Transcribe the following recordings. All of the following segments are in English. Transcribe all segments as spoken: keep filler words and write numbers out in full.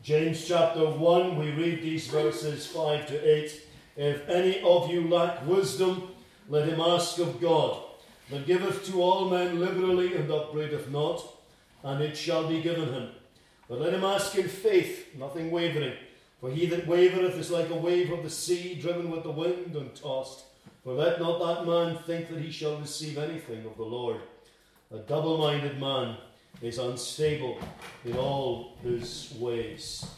James chapter one, we read these verses five to eight. If any of you lack wisdom, let him ask of God, that giveth to all men liberally and upbraideth not, and it shall be given him. But let him ask in faith, nothing wavering. For he that wavereth is like a wave of the sea, driven with the wind and tossed. For let not that man think that he shall receive anything of the Lord. A double-minded man is unstable in all his ways.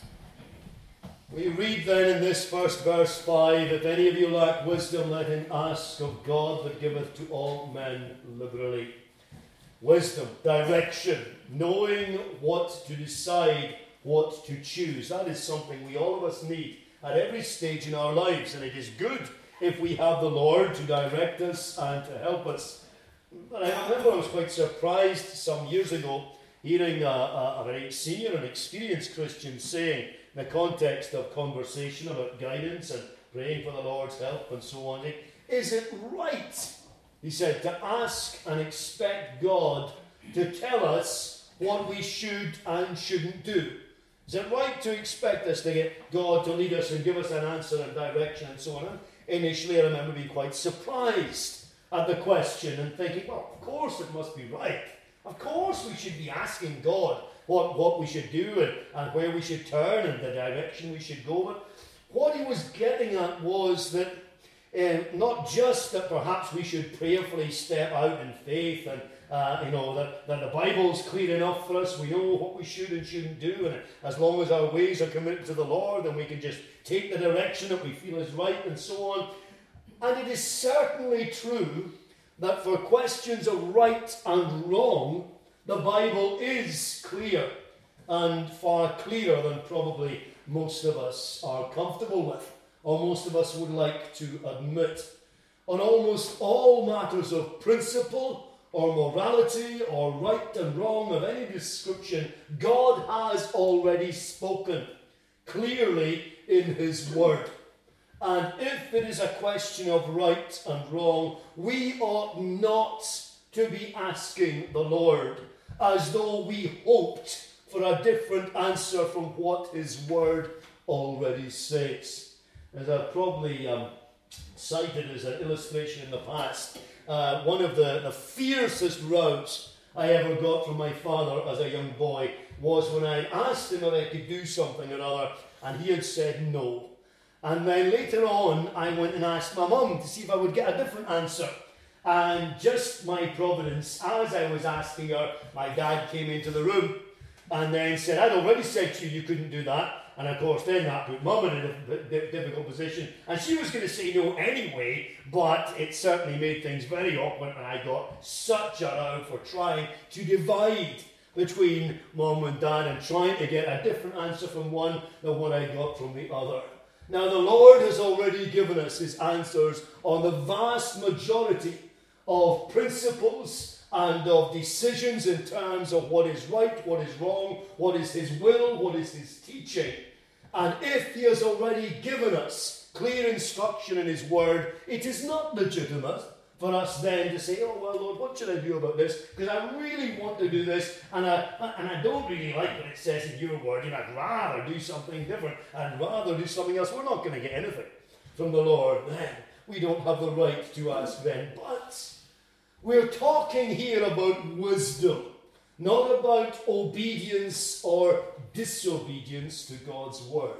We read then in this first verse five, if any of you lack wisdom, let him ask of God that giveth to all men liberally. Wisdom, direction, knowing what to decide, what to choose. That is something we all of us need at every stage in our lives, and it is good if we have the Lord to direct us and to help us. But I remember I was quite surprised some years ago hearing a, a, a very senior and experienced Christian saying, in the context of conversation about guidance and praying for the Lord's help and so on, is it right, he said, to ask and expect God to tell us what we should and shouldn't do? Is it right to expect us to get God to lead us and give us an answer and direction and so on? And initially I remember being quite surprised at the question and thinking, well, of course it must be right. Of course we should be asking God what, what we should do and, and where we should turn and the direction we should go. But what he was getting at was that uh, not just that perhaps we should prayerfully step out in faith and uh, you know that, that the Bible's clear enough for us, we know what we should and shouldn't do, and as long as our ways are committed to the Lord, then we can just take the direction that we feel is right and so on. And it is certainly true that for questions of right and wrong, the Bible is clear, and far clearer than probably most of us are comfortable with, or most of us would like to admit. On almost all matters of principle or morality or right and wrong of any description, God has already spoken clearly in his word. And if it is a question of right and wrong, we ought not to be asking the Lord as though we hoped for a different answer from what his word already says. As I've probably um, cited as an illustration in the past, uh, one of the, the fiercest rows I ever got from my father as a young boy was when I asked him if I could do something or other, and he had said no. And then later on, I went and asked my mum to see if I would get a different answer. And just my providence, as I was asking her, my dad came into the room and then said, I'd already said to you you couldn't do that. And of course, then that put mum in a difficult position. And she was going to say no anyway, but it certainly made things very awkward. And I got such a row for trying to divide between mum and dad and trying to get a different answer from one than what I got from the other. Now, the Lord has already given us his answers on the vast majority of principles and of decisions in terms of what is right, what is wrong, what is his will, what is his teaching. And if he has already given us clear instruction in his word, it is not legitimate for us then to say, oh, well, Lord, what should I do about this? Because I really want to do this, and I, and I don't really like what it says in your word, and I'd rather do something different. I'd rather do something else. We're not going to get anything from the Lord then. We don't have the right to ask then. But we're talking here about wisdom, not about obedience or disobedience to God's word.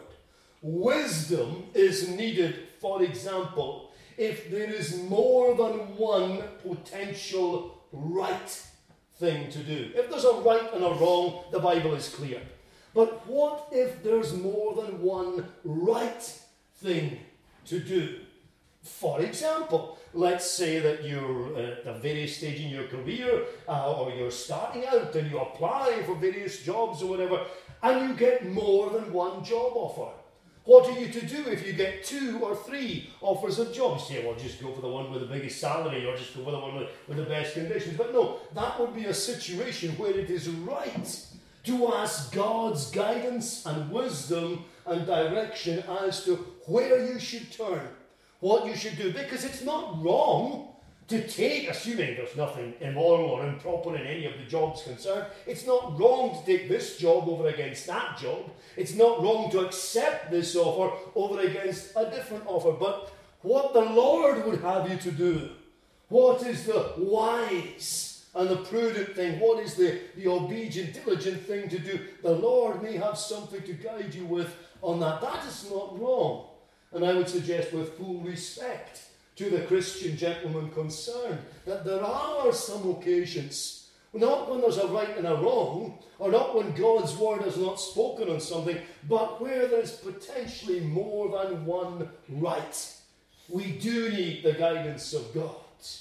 Wisdom is needed, for example, if there is more than one potential right thing to do. If there's a right and a wrong, the Bible is clear. But what if there's more than one right thing to do? For example, let's say that you're at a various stage in your career, uh, or you're starting out and you apply for various jobs or whatever, and you get more than one job offer. What are you to do if you get two or three offers of jobs? You say, well, just go for the one with the biggest salary, or just go for the one with, with the best conditions. But no, that would be a situation where it is right to ask God's guidance and wisdom and direction as to where you should turn, what you should do. Because it's not wrong to take, assuming there's nothing immoral or improper in any of the jobs concerned, it's not wrong to take this job over against that job. It's not wrong to accept this offer over against a different offer. But what the Lord would have you to do, what is the wise and the prudent thing, what is the, the obedient, diligent thing to do, the Lord may have something to guide you with on that. That is not wrong. And I would suggest with full respect to the Christian gentleman concerned, that there are some occasions, not when there's a right and a wrong, or not when God's word has not spoken on something, but where there's potentially more than one right. We do need the guidance of God.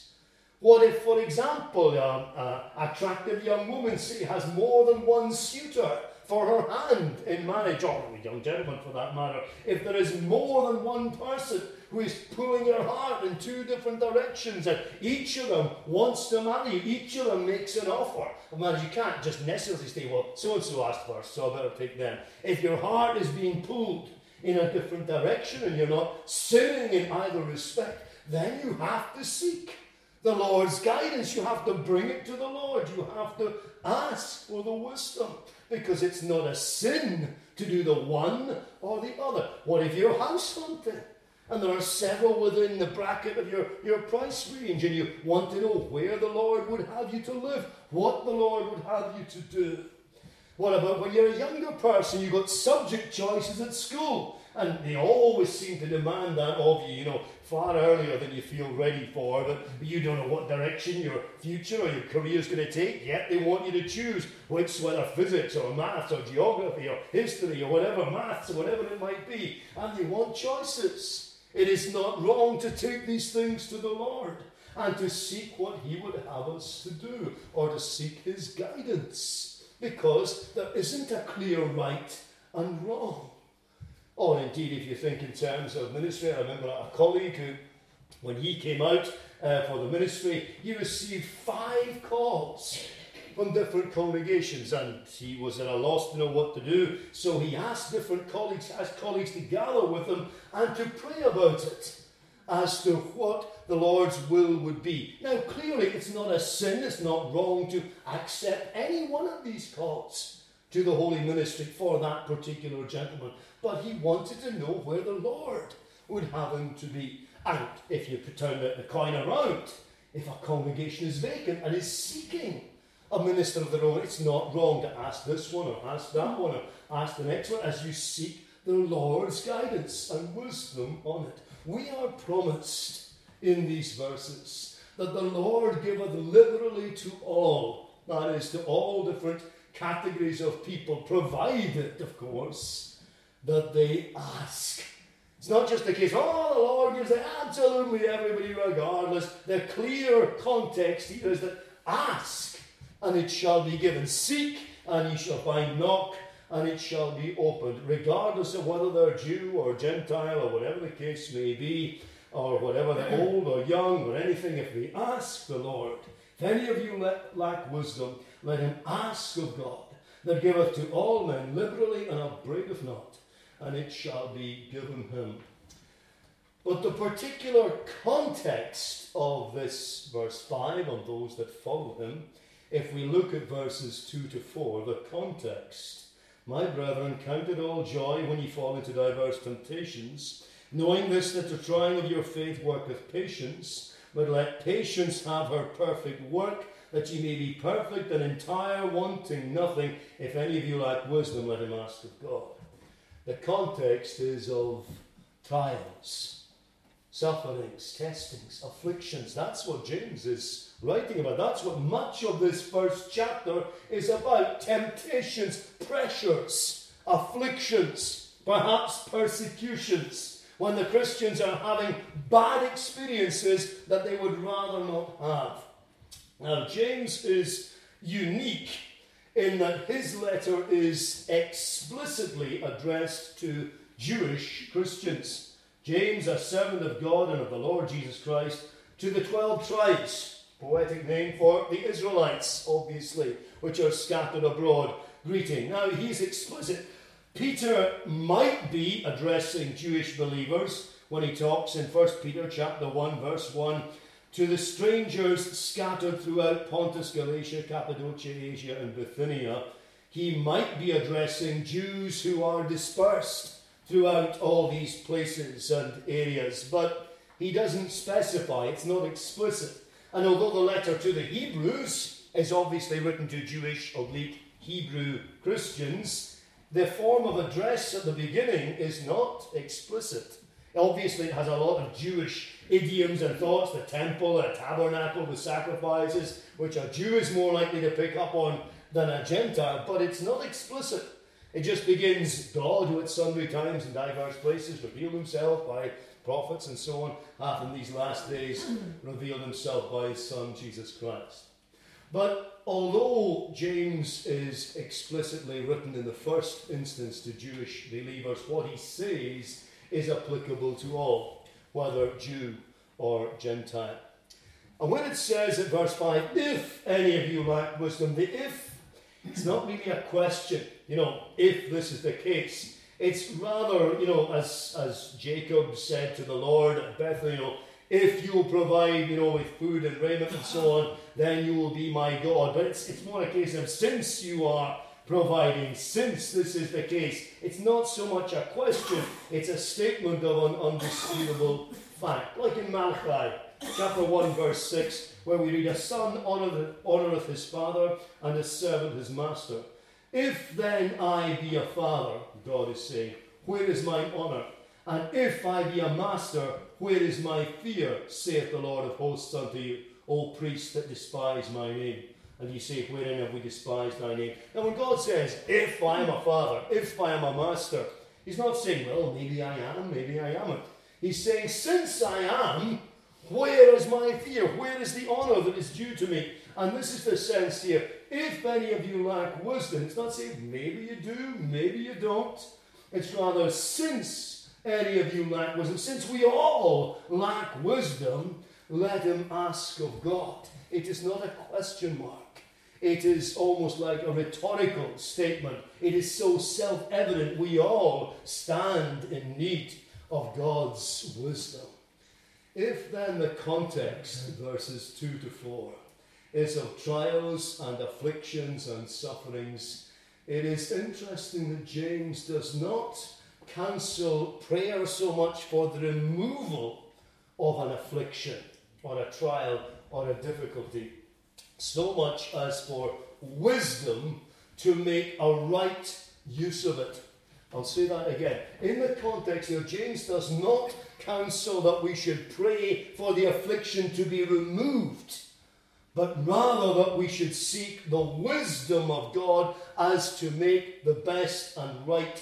What if, for example, an attractive young woman, say, has more than one suitor for her hand in marriage, or a young gentleman for that matter, if there is more than one person who is pulling her heart in two different directions, and each of them wants to marry you, each of them makes an offer. Well, you can't just necessarily say, well, so-and-so asked first, so I better take them. If your heart is being pulled in a different direction and you're not sinning in either respect, then you have to seek the Lord's guidance. You have to bring it to the Lord. You have to ask for the wisdom, because it's not a sin to do the one or the other. What if you're house hunting and there are several within the bracket of your, your price range, and you want to know where the Lord would have you to live, what the Lord would have you to do? What about when you're a younger person, you've got subject choices at school, and they always seem to demand that of you, you know, far earlier than you feel ready for, but you don't know what direction your future or your career is going to take, yet they want you to choose which, whether physics or maths or geography or history or whatever, maths or whatever it might be, and they want choices. It is not wrong to take these things to the Lord and to seek what he would have us to do, or to seek his guidance, because there isn't a clear right and wrong. Or indeed, if you think in terms of ministry, I remember a colleague who, when he came out uh, for the ministry, he received five calls from different congregations, and he was at a loss to know what to do. So he asked different colleagues, asked colleagues to gather with him and to pray about it as to what the Lord's will would be. Now, clearly, it's not a sin, it's not wrong to accept any one of these calls to the holy ministry for that particular gentleman. But he wanted to know where the Lord would have him to be. And if you could turn the, the coin around, if a congregation is vacant and is seeking a minister of their own, it's not wrong to ask this one or ask that one or ask the next one as you seek the Lord's guidance and wisdom on it. We are promised in these verses that the Lord giveth liberally to all, that is, to all different categories of people, provided, of course, that they ask. It's not just the case, oh, the Lord gives to absolutely everybody regardless. The clear context here is that ask, and it shall be given. Seek, and ye shall find. Knock, and it shall be opened. Regardless of whether they're Jew or Gentile or whatever the case may be, or whatever they're old or young or anything, if they ask the Lord, if any of you lack wisdom, let him ask of God, that giveth to all men liberally and upbraideth not, and it shall be given him. But the particular context of this verse five, on those that follow him, if we look at verses two to four, the context, my brethren, count it all joy when ye fall into diverse temptations, knowing this, that the trying of your faith worketh patience, but let patience have her perfect work, that ye may be perfect and entire, wanting nothing. If any of you lack wisdom, let him ask of God. The context is of trials, sufferings, testings, afflictions. That's what James is writing about. That's what much of this first chapter is about. Temptations, pressures, afflictions, perhaps persecutions, when the Christians are having bad experiences that they would rather not have. Now, James is unique in that his letter is explicitly addressed to Jewish Christians. James, a servant of God and of the Lord Jesus Christ, to the twelve tribes, poetic name for the Israelites, obviously, which are scattered abroad, greeting. Now, he's explicit. Peter might be addressing Jewish believers when he talks in First Peter chapter one, verse one, To the strangers scattered throughout Pontus, Galatia, Cappadocia, Asia, and Bithynia, he might be addressing Jews who are dispersed throughout all these places and areas, but he doesn't specify, it's not explicit. And although the letter to the Hebrews is obviously written to Jewish, oblique, Hebrew Christians, the form of address at the beginning is not explicit. Obviously, it has a lot of Jewish idioms and thoughts, the temple, a tabernacle with sacrifices, which a Jew is more likely to pick up on than a Gentile, but it's not explicit. It just begins, God, who at sundry times and diverse places revealed himself by prophets and so on, hath in these last days revealed himself by his Son, Jesus Christ. But although James is explicitly written in the first instance to Jewish believers, what he says is applicable to all, whether Jew or Gentile. And when it says at verse five, if any of you lack wisdom, the if, it's not really a question, you know, if this is the case. It's rather, you know, as, as Jacob said to the Lord at Bethel, you know, if you will provide, you know, with food and raiment and so on, then you will be my God. But it's, it's more a case of since you are providing, since this is the case, it's not so much a question, it's a statement of an undisputable fact. Like in Malachi, chapter one, verse six, where we read, a son honoureth his father, and a servant his master. If then I be a father, God is saying, where is mine honour? And if I be a master, where is my fear, saith the Lord of hosts unto you, O priests that despise my name? And you say, wherein have we despised thy name? Now when God says, if I am a father, if I am a master, he's not saying, well, maybe I am, maybe I amn't. He's saying, since I am, where is my fear? Where is the honour that is due to me? And this is the sense here. If any of you lack wisdom, it's not saying maybe you do, maybe you don't. It's rather, since any of you lack wisdom, since we all lack wisdom, let him ask of God. It is not a question mark. It is almost like a rhetorical statement. It is so self-evident we all stand in need of God's wisdom. If then the context, verses two to four, is of trials and afflictions and sufferings, it is interesting that James does not counsel prayer so much for the removal of an affliction or a trial or a difficulty, so much as for wisdom to make a right use of it. I'll say that again. In the context here, James does not counsel that we should pray for the affliction to be removed, but rather that we should seek the wisdom of God as to make the best and right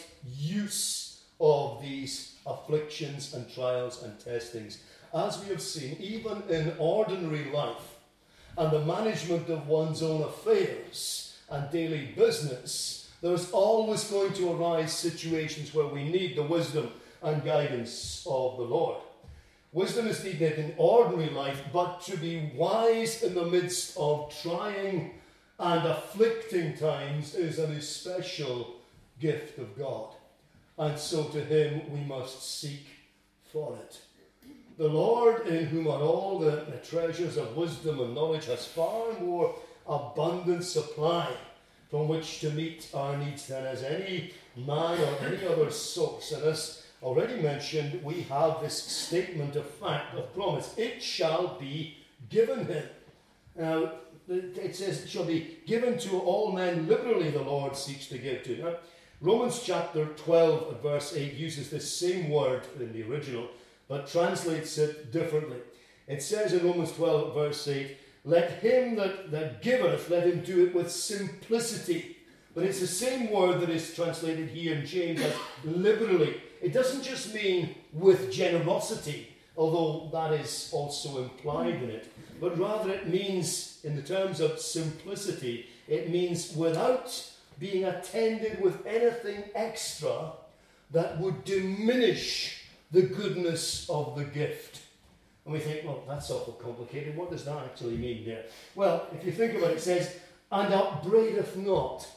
use of these afflictions and trials and testings. As we have seen, even in ordinary life and the management of one's own affairs and daily business, there's always going to arise situations where we need the wisdom and guidance of the Lord. Wisdom is needed in ordinary life, but to be wise in the midst of trying and afflicting times is an especial gift of God. And so to him we must seek for it. The Lord, in whom are all the, the treasures of wisdom and knowledge, has far more abundant supply from which to meet our needs than as any man or any other source. And as already mentioned, we have this statement of fact, of promise. It shall be given him. Now, it says it shall be given to all men liberally, the Lord seeks to give to. Now, Romans chapter twelve, verse eight, uses this same word in the original, but translates it differently. It says in Romans twelve, verse eight, let him that, that giveth, let him do it with simplicity. But it's the same word that is translated here in James as liberally. It doesn't just mean with generosity, although that is also implied in it, but rather it means, in the terms of simplicity, it means without being attended with anything extra that would diminish the goodness of the gift. And we think, well, that's awful complicated. What does that actually mean there? Well, if you think about it, it says, and upbraideth not.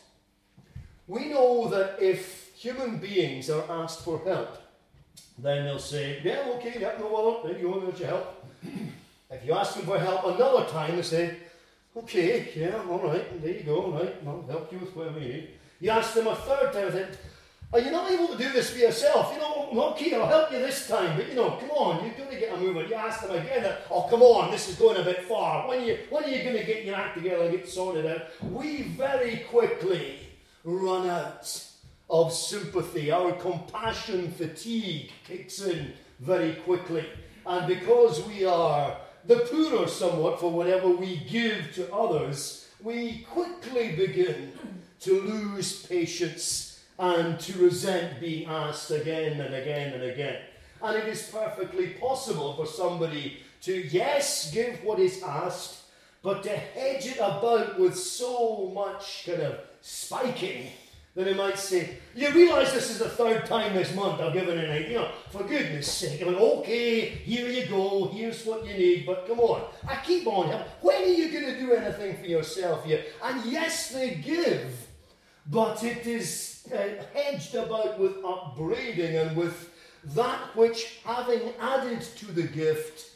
We know that if human beings are asked for help, then they'll say, yeah, okay, yeah, no, well, there you go, there's your help. If you ask them for help another time, they say, okay, yeah, all right, there you go, all right, I'll help you with whatever you need. You ask them a third time, they say, are you not able to do this for yourself? You know, okay, I'll help you this time, but you know, come on, you've got to get a move on. You ask them again, oh, come on, this is going a bit far. When are you, when are you going to get your act together and get sorted out? We very quickly run out of sympathy. Our compassion fatigue kicks in very quickly. And because we are the poorer somewhat for whatever we give to others, we quickly begin to lose patience and to resent being asked again and again and again. And it is perfectly possible for somebody to, yes, give what is asked, but to hedge it about with so much kind of spiking that they might say, you realise this is the third time this month I've given an idea. You know, for goodness sake, I mean, okay, here you go, here's what you need, but come on, I keep on. When are you going to do anything for yourself here? And yes, they give, but it is uh, hedged about with upbraiding and with that which, having added to the gift,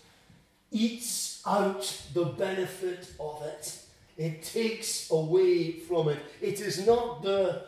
eats out the benefit of it. It takes away from it. It is not the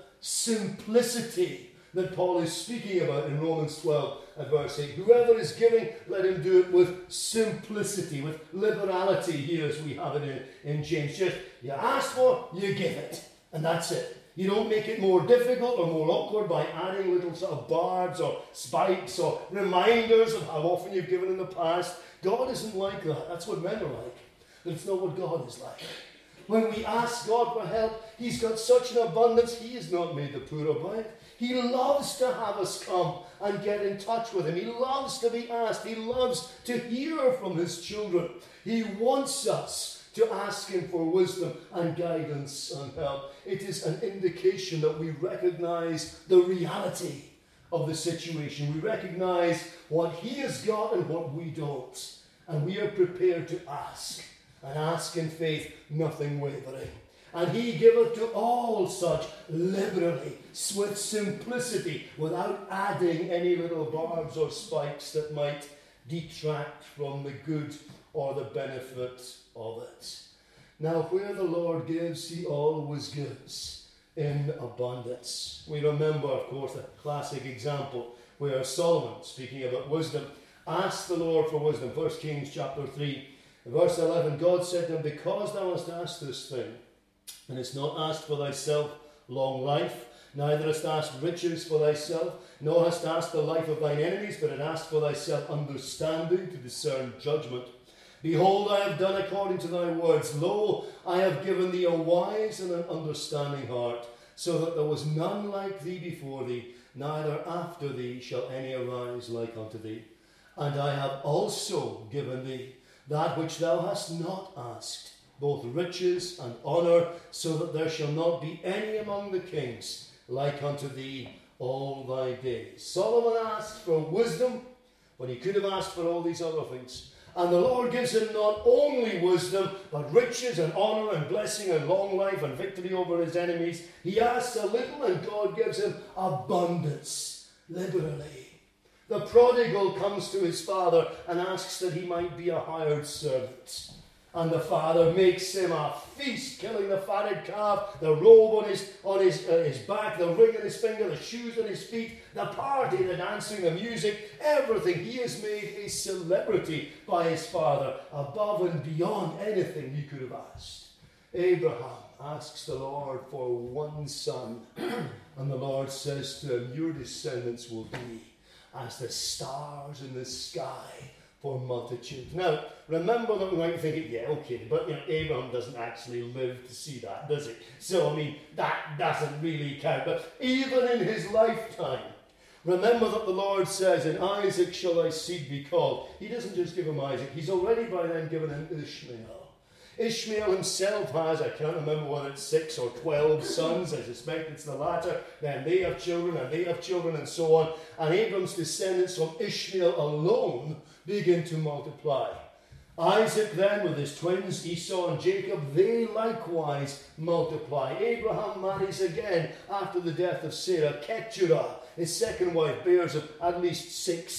simplicity that Paul is speaking about in Romans twelve and verse eight. Whoever is giving, let him do it with simplicity, with liberality here as we have it in, in James. Just, you ask for, you give it. And that's it. You don't make it more difficult or more awkward by adding little sort of barbs or spikes or reminders of how often you've given in the past. God isn't like that. That's what men are like. But it's not what God is like. When we ask God for help, He's got such an abundance, He is not made the poorer by it. He loves to have us come and get in touch with Him. He loves to be asked. He loves to hear from His children. He wants us to ask Him for wisdom and guidance and help. It is an indication that we recognize the reality of the situation. We recognize what He has got and what we don't. And we are prepared to ask. And ask in faith, nothing wavering. And He giveth to all such liberally, with simplicity, without adding any little barbs or spikes that might detract from the good or the benefit of it. Now, where the Lord gives, He always gives in abundance. We remember, of course, a classic example where Solomon, speaking about wisdom, asked the Lord for wisdom. First Kings chapter three. In verse eleven, God said to him, because thou hast asked this thing, and it's not asked for thyself long life, neither hast asked riches for thyself, nor hast asked the life of thine enemies, but it asked for thyself understanding to discern judgment. Behold, I have done according to thy words. Lo, I have given thee a wise and an understanding heart, so that there was none like thee before thee, neither after thee shall any arise like unto thee. And I have also given thee that which thou hast not asked, both riches and honour, so that there shall not be any among the kings like unto thee all thy days. Solomon asked for wisdom when he could have asked for all these other things. And the Lord gives him not only wisdom, but riches and honour and blessing and long life and victory over his enemies. He asks a little and God gives him abundance, liberally. The prodigal comes to his father and asks that he might be a hired servant. And the father makes him a feast, killing the fatted calf, the robe on his, on his, uh, his back, the ring on his finger, the shoes on his feet, the party, the dancing, the music, everything. He is made a celebrity by his father, above and beyond anything he could have asked. Abraham asks the Lord for one son, and the Lord says to him, your descendants will be as the stars in the sky for multitude. Now, remember that we might think, yeah, okay, but you know, Abraham doesn't actually live to see that, does he? So, I mean, that doesn't really count. But even in his lifetime, remember that the Lord says, in Isaac shall thy seed be called. He doesn't just give him Isaac, he's already by then given him Ishmael. Ishmael himself has, I can't remember whether it's six or twelve sons, I suspect it's the latter. Then they have children, and they have children, and so on. And Abram's descendants from Ishmael alone begin to multiply. Isaac then, with his twins, Esau and Jacob, they likewise multiply. Abraham marries again after the death of Sarah. Keturah, his second wife, bears at least six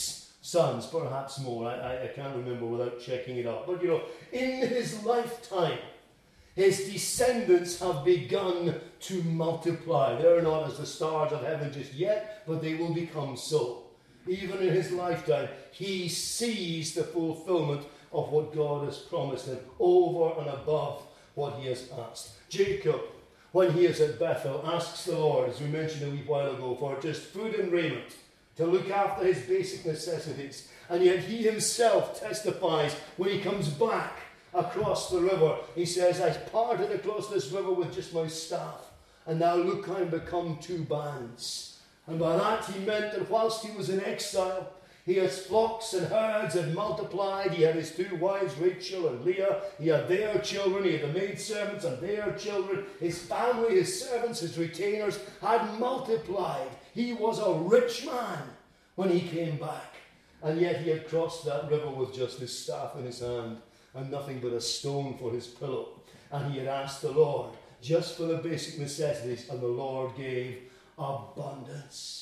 sons, perhaps more. I, I, I can't remember without checking it out. But you know, in his lifetime, his descendants have begun to multiply. They're not as the stars of heaven just yet, but they will become so. Even in his lifetime, he sees the fulfillment of what God has promised him over and above what he has asked. Jacob, when he is at Bethel, asks the Lord, as we mentioned a wee while ago, for just food and raiment, to look after his basic necessities. And yet he himself testifies when he comes back across the river. He says, I parted across this river with just my staff, and now look, I'm become two bands. And by that he meant that whilst he was in exile, his flocks and herds had multiplied. He had his two wives, Rachel and Leah. He had their children. He had the maidservants and their children. His family, his servants, his retainers had multiplied. He was a rich man when he came back. And yet he had crossed that river with just his staff in his hand and nothing but a stone for his pillow. And he had asked the Lord just for the basic necessities, and the Lord gave abundance.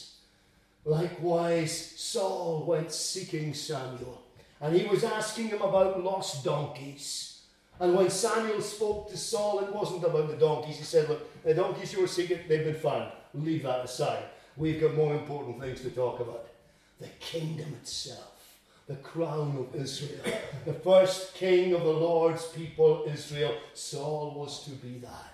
Likewise, Saul went seeking Samuel, and he was asking him about lost donkeys. And when Samuel spoke to Saul, it wasn't about the donkeys. He said, look, the donkeys you were seeking, they've been found. Leave that aside. We've got more important things to talk about. The kingdom itself, the crown of Israel, the first king of the Lord's people, Israel. Saul was to be that.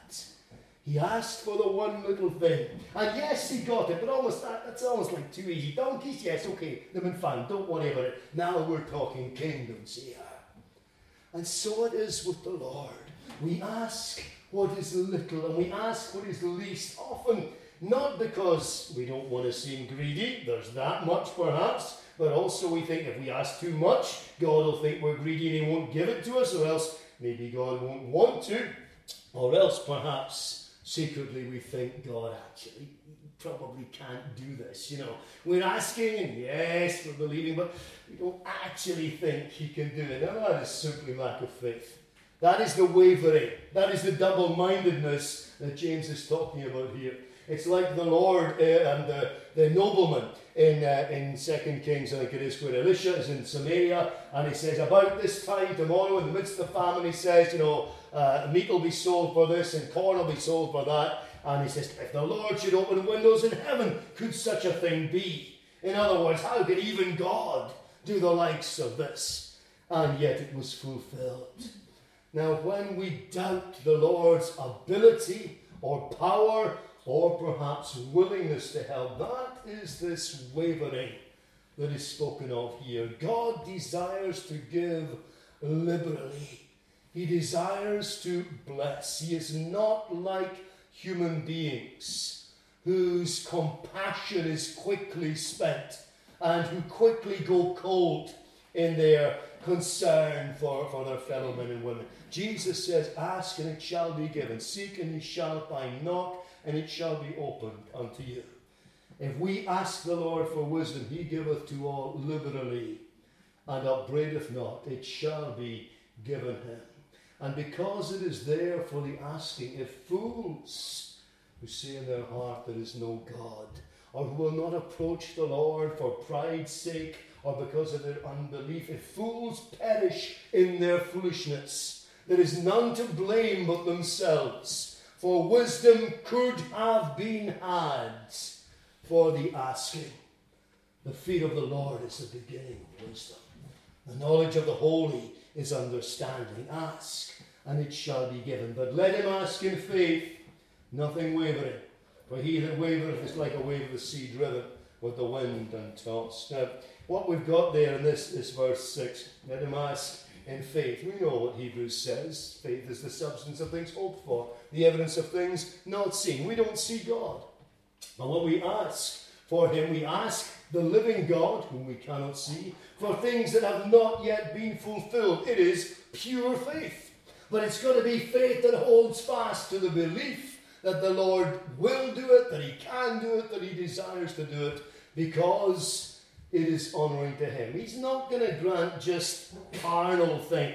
He asked for the one little thing. And yes, he got it, but almost that, that's almost like too easy. Donkeys, yes, okay, they've been found. Don't worry about it. Now we're talking kingdoms here. And so it is with the Lord. We ask what is little, and we ask what is least, often not because we don't want to seem greedy. There's that much perhaps. But also we think if we ask too much, God will think we're greedy and he won't give it to us, or else maybe God won't want to, or else perhaps secretly we think God actually probably can't do this. You know, we're asking and yes, we're believing, but we don't actually think he can do it. Now that is simply lack of faith. That is the wavering. That is the double-mindedness that James is talking about here. It's like the Lord uh, and the, the nobleman in uh, in Second Kings, I think it is, where Elisha is in Samaria, and he says, about this time tomorrow, in the midst of the famine, he says, you know, uh, meat will be sold for this and corn will be sold for that. And he says, if the Lord should open windows in heaven, could such a thing be? In other words, how could even God do the likes of this? And yet it was fulfilled. Now, when we doubt the Lord's ability or power, or perhaps willingness to help, that is this wavering that is spoken of here. God desires to give liberally. He desires to bless. He is not like human beings whose compassion is quickly spent and who quickly go cold in their concern for, for their fellow men and women. Jesus says, ask and it shall be given. Seek and ye shall find. Knock and it shall be opened unto you. If we ask the Lord for wisdom, he giveth to all liberally, and upbraideth not, it shall be given him. And because it is there for the asking, if fools who say in their heart there is no God, or who will not approach the Lord for pride's sake, or because of their unbelief, if fools perish in their foolishness, there is none to blame but themselves. For wisdom could have been had for the asking. The fear of the Lord is the beginning of wisdom. The knowledge of the holy is understanding. Ask, and it shall be given. But let him ask in faith, nothing wavering. For he that wavereth is like a wave of the sea driven with the wind and tossed. Now, what we've got there in this is verse six. Let him ask in faith. We know what Hebrews says. Faith is the substance of things hoped for, the evidence of things not seen. We don't see God. And when we ask for him, we ask the living God, whom we cannot see, for things that have not yet been fulfilled. It is pure faith. But it's got to be faith that holds fast to the belief that the Lord will do it, that he can do it, that he desires to do it, because it is honouring to him. He's not going to grant just carnal things.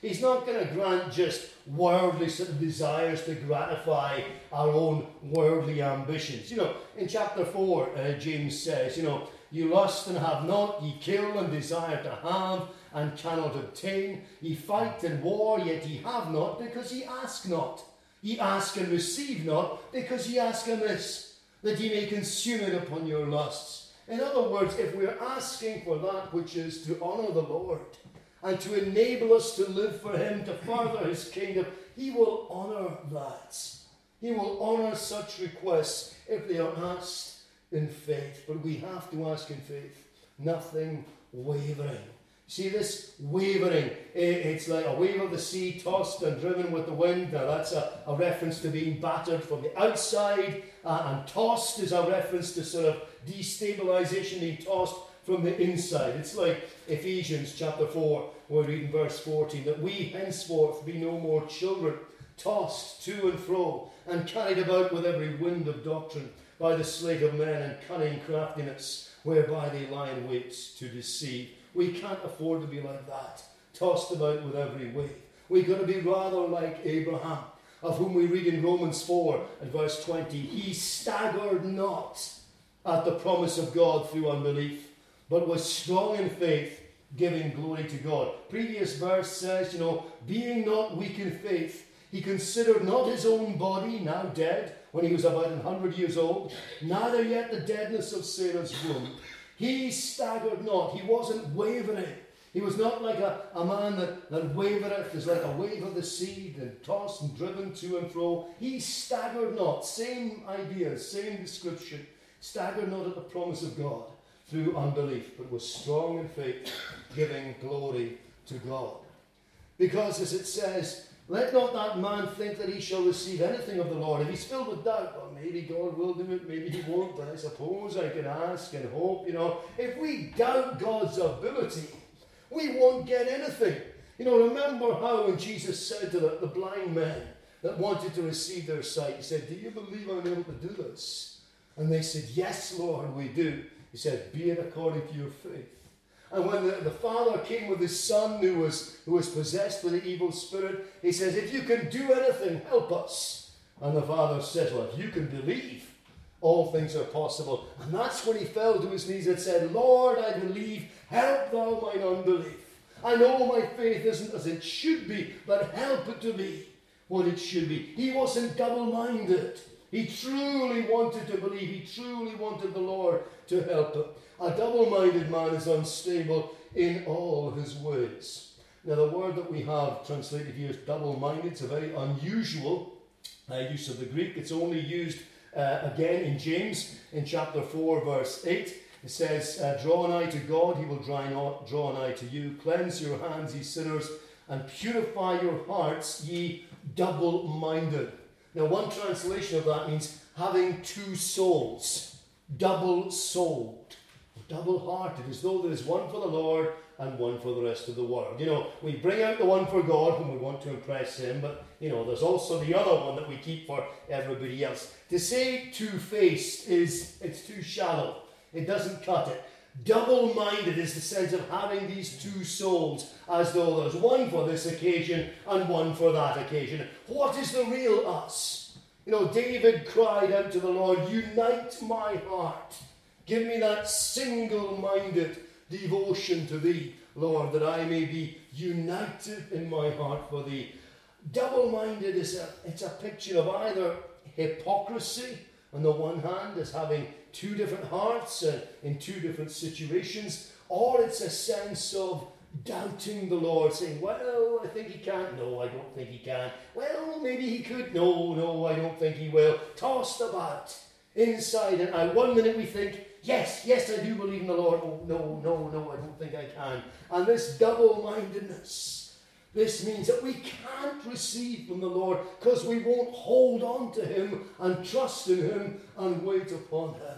He's not going to grant just worldly sort of desires to gratify our own worldly ambitions. You know, in chapter four, uh, James says, you know, you lust and have not, ye kill and desire to have and cannot obtain. Ye fight and war, yet ye have not, because ye ask not. Ye ask and receive not, because ye ask amiss, that ye may consume it upon your lusts. In other words, if we're asking for that which is to honour the Lord, and to enable us to live for him, to further his kingdom, he will honour that. He will honour such requests if they are asked in faith. But we have to ask in faith, nothing wavering. See, this wavering, it's like a wave of the sea tossed and driven with the wind. Now that's a, a reference to being battered from the outside, uh, and tossed is a reference to sort of destabilization, being tossed from the inside. It's like Ephesians chapter four, we're reading verse fourteen, that we henceforth be no more children, tossed to and fro, and carried about with every wind of doctrine, by the sleight of men and cunning craftiness, whereby they lie in wait to deceive. We can't afford to be like that, tossed about with every wave. We've got to be rather like Abraham, of whom we read in Romans four and verse twenty, he staggered not at the promise of God through unbelief, but was strong in faith, giving glory to God. Previous verse says, you know, being not weak in faith, he considered not his own body, now dead, when he was about a hundred years old, neither yet the deadness of Sarah's womb. He staggered not. He wasn't wavering. He was not like a, a man that, that wavereth, is like a wave of the sea, and tossed and driven to and fro. He staggered not. Same idea, same description. Staggered not at the promise of God through unbelief, but was strong in faith, giving glory to God. Because, as it says, let not that man think that he shall receive anything of the Lord. If he's filled with doubt, well, maybe God will do it, maybe he won't, but I suppose I can ask and hope, you know. If we doubt God's ability, we won't get anything. You know, remember how when Jesus said to the, the blind men that wanted to receive their sight, he said, do you believe I'm able to do this? And they said, yes, Lord, we do. He said, be it according to your faith. And when the, the father came with his son who was, who was possessed with the evil spirit, he says, if you can do anything, help us. And the father says, well, if you can believe, all things are possible. And that's when he fell to his knees and said, Lord, I believe, help thou mine unbelief. I know my faith isn't as it should be, but help it to be what it should be. He wasn't double-minded. He truly wanted to believe. He truly wanted the Lord to help him. A double-minded man is unstable in all his ways. Now, the word that we have translated here is double-minded. It's a very unusual uh, use of the Greek. It's only used uh, again in James in chapter four, verse eight. It says, uh, draw nigh to God, he will draw nigh, draw nigh to you. Cleanse your hands, ye sinners, and purify your hearts, ye double-minded. Now, one translation of that means having two souls, double-souled, double-hearted, as though there is one for the Lord and one for the rest of the world. You know, we bring out the one for God when we want to impress him, but, you know, there's also the other one that we keep for everybody else. To say two-faced is, it's too shallow. It doesn't cut it. Double-minded is the sense of having these two souls, as though there's one for this occasion and one for that occasion. What is the real us? You know, David cried out to the Lord, unite my heart. Give me that single-minded devotion to thee, Lord, that I may be united in my heart for thee. Double-minded is a, it's a picture of either hypocrisy on the one hand, as having two different hearts and in two different situations, or it's a sense of doubting the Lord, saying, well, I think he can't. No, I don't think he can. Well, maybe he could. No, no, I don't think he will. Tossed about, inside and out. One minute we think, yes, yes, I do believe in the Lord. Oh, no, no, no, I don't think I can. And this double-mindedness, this means that we can't receive from the Lord because we won't hold on to him and trust in him and wait upon him.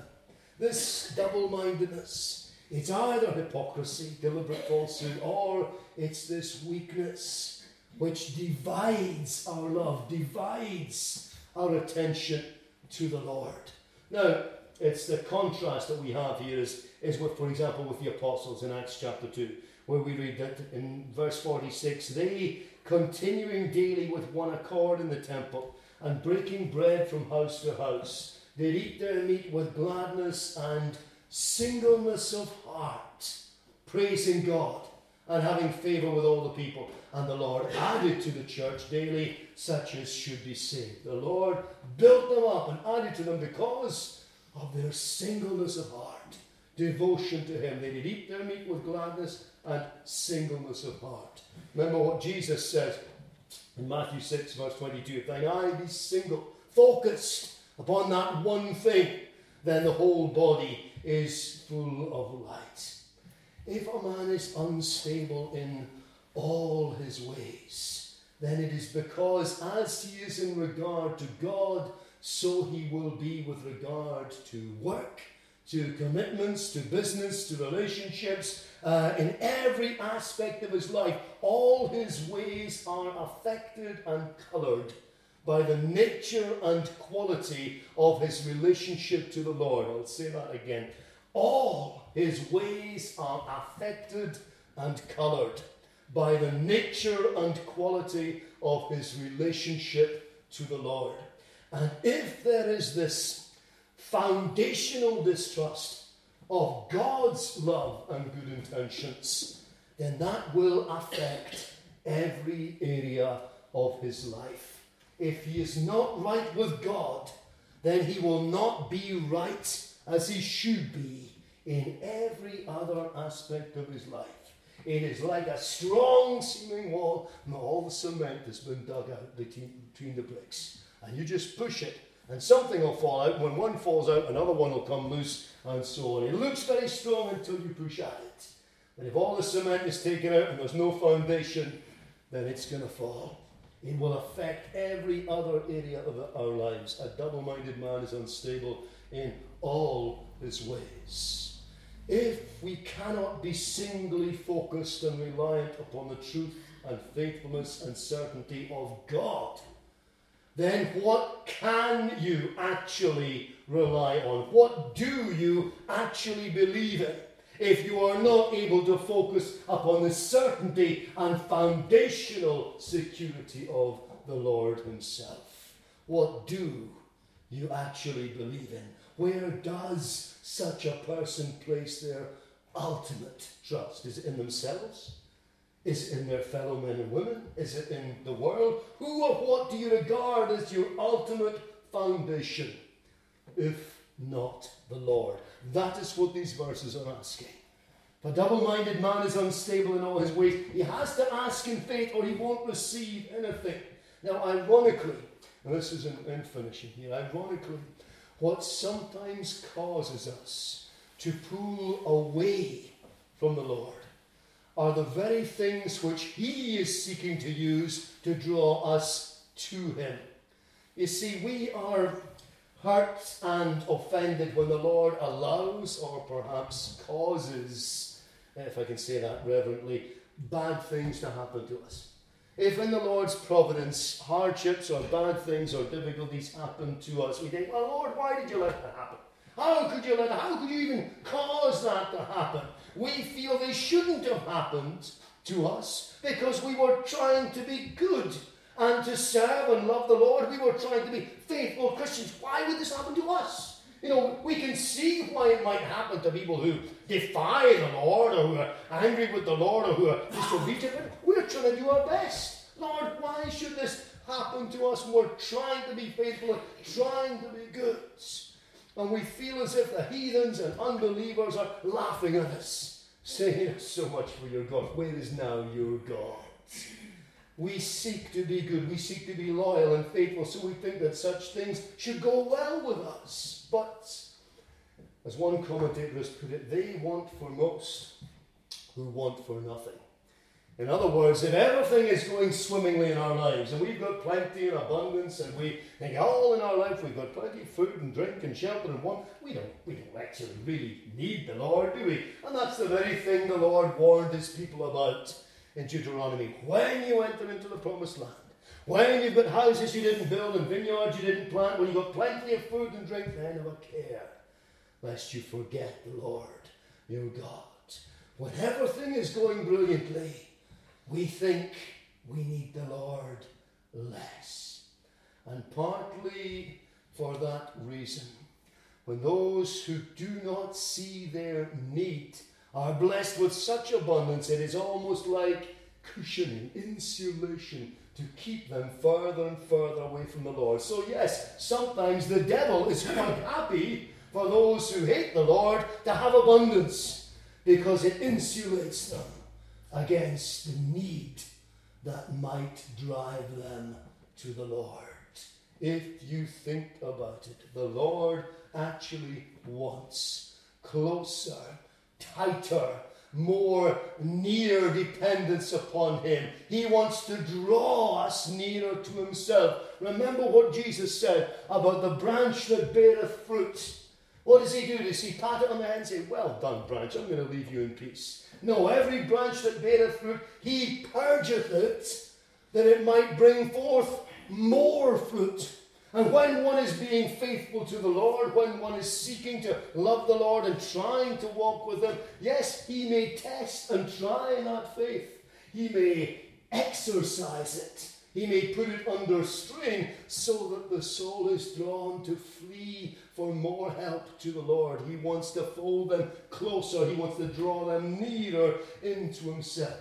This double-mindedness, it's either hypocrisy, deliberate falsehood, or it's this weakness which divides our love, divides our attention to the Lord. Now, it's the contrast that we have here is, is with, for example, with the apostles in Acts chapter two. where we read that in verse forty-six, they continuing daily with one accord in the temple and breaking bread from house to house, they eat their meat with gladness and singleness of heart, praising God and having favour with all the people. And the Lord added to the church daily such as should be saved. The Lord built them up and added to them because of their singleness of heart, devotion to him. They did eat their meat with gladness and singleness of heart. Remember what Jesus says in Matthew six, verse twenty-two, if thine eye be single, focused upon that one thing, then the whole body is full of light. If a man is unstable in all his ways, then it is because as he is in regard to God, so he will be with regard to work, to commitments, to business, to relationships, uh, in every aspect of his life. All his ways are affected and coloured by the nature and quality of his relationship to the Lord. I'll say that again. All his ways are affected and coloured by the nature and quality of his relationship to the Lord. And if there is this foundational distrust of God's love and good intentions, then that will affect every area of his life. If he is not right with God, then he will not be right as he should be in every other aspect of his life. It is like a strong seeming wall, and all the cement has been dug out between, between the bricks. And you just push it, and something will fall out. When one falls out, another one will come loose, and so on. It looks very strong until you push at it. But if all the cement is taken out and there's no foundation, then it's going to fall. It will affect every other area of our lives. A double-minded man is unstable in all his ways. If we cannot be singly focused and reliant upon the truth and faithfulness and certainty of God, then what can you actually rely on? What do you actually believe in if you are not able to focus upon the certainty and foundational security of the Lord himself? What do you actually believe in? Where does such a person place their ultimate trust? Is it in themselves? Is it in their fellow men and women? Is it in the world? Who or what do you regard as your ultimate foundation, if not the Lord? That is what these verses are asking. If a double-minded man is unstable in all his ways, he has to ask in faith or he won't receive anything. Now, ironically, and this is in, in finishing here, ironically, what sometimes causes us to pull away from the Lord are the very things which he is seeking to use to draw us to him. You see, we are hurt and offended when the Lord allows or perhaps causes, if I can say that reverently, bad things to happen to us. If in the Lord's providence hardships or bad things or difficulties happen to us, we think, well, Lord, why did you let that happen? How could you let that, how could you even cause that to happen? We feel they shouldn't have happened to us because we were trying to be good and to serve and love the Lord. We were trying to be faithful Christians. Why would this happen to us? You know, we can see why it might happen to people who defy the Lord or who are angry with the Lord or who are disobedient. But we're trying to do our best. Lord, why should this happen to us? We're trying to be faithful and trying to be good. And we feel as if the heathens and unbelievers are laughing at us, saying, so much for your God. Where is now your God? We seek to be good. We seek to be loyal and faithful, so we think that such things should go well with us. But, as one commentator has put it, they want for most who want for nothing. In other words, if everything is going swimmingly in our lives, and we've got plenty and abundance, and we think all in our life we've got plenty of food and drink and shelter and warmth, we don't, we don't actually really need the Lord, do we? And that's the very thing the Lord warned his people about in Deuteronomy. When you enter into the promised land, when you've got houses you didn't build and vineyards you didn't plant, when you've got plenty of food and drink, then have a care lest you forget the Lord your God. when everything is going brilliantly, we think we need the Lord less. And partly for that reason, when those who do not see their need are blessed with such abundance, it is almost like cushioning, insulation, to keep them further and further away from the Lord. So yes, sometimes the devil is quite happy for those who hate the Lord to have abundance, because it insulates them against the need that might drive them to the Lord. If you think about it, the Lord actually wants closer, tighter, more near dependence upon him. He wants to draw us nearer to himself. Remember what Jesus said about the branch that beareth fruit. What does he do? Does he pat it on the head and say, well done, branch, I'm going to leave you in peace? No, every branch that beareth fruit, he purgeth it, that it might bring forth more fruit. And when one is being faithful to the Lord, when one is seeking to love the Lord and trying to walk with him, yes, he may test and try that faith. He may exercise it. He may put it under strain so that the soul is drawn to flee for more help to the Lord. He wants to fold them closer. He wants to draw them nearer into himself.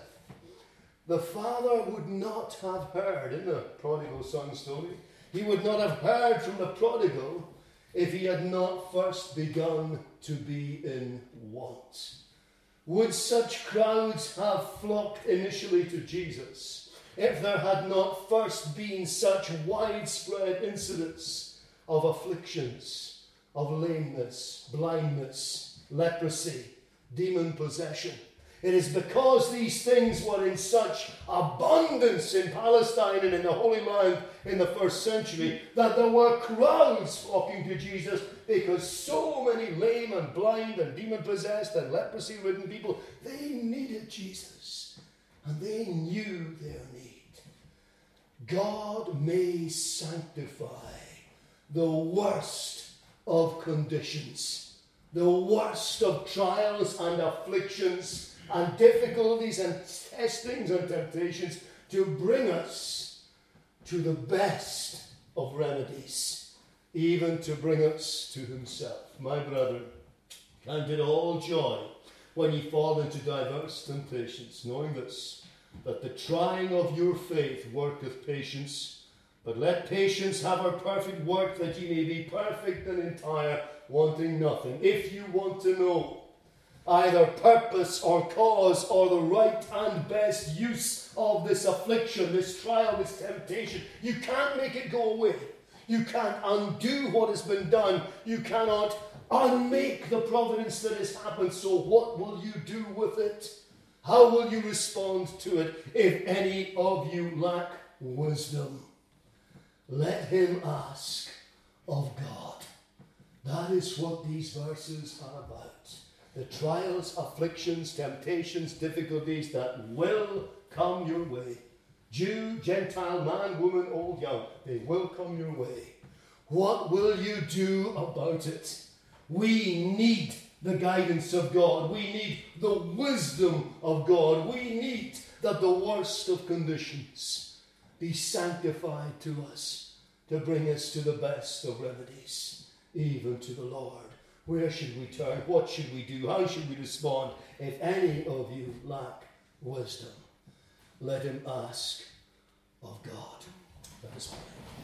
The father would not have heard in the prodigal son story. He would not have heard from the prodigal if he had not first begun to be in want. Would such crowds have flocked initially to Jesus if there had not first been such widespread incidents of afflictions, of lameness, blindness, leprosy, demon possession? It is because these things were in such abundance in Palestine and in the Holy Land in the first century that there were crowds flocking to Jesus, because so many lame and blind and demon-possessed and leprosy-ridden people, they needed Jesus. And they knew their need. God may sanctify the worst of conditions, the worst of trials and afflictions, and difficulties and testings and temptations, to bring us to the best of remedies, even to bring us to himself. My brethren, count it all joy when ye fall into diverse temptations, knowing this, that the trying of your faith worketh patience. But let patience have her perfect work, that ye may be perfect and entire, wanting nothing. If you want to know either purpose or cause or the right and best use of this affliction, this trial, this temptation, you can't make it go away. You can't undo what has been done. You cannot unmake the providence that has happened. So what will you do with it? How will you respond to it? If any of you lack wisdom, let him ask of God. That is what these verses are about. The trials, afflictions, temptations, difficulties that will come your way. Jew, Gentile, man, woman, old, young, they will come your way. What will you do about it? We need the guidance of God. We need the wisdom of God. We need that the worst of conditions be sanctified to us, to bring us to the best of remedies, even to the Lord. Where should we turn? What should we do? How should we respond? If any of you lack wisdom, let him ask of God. Let us pray.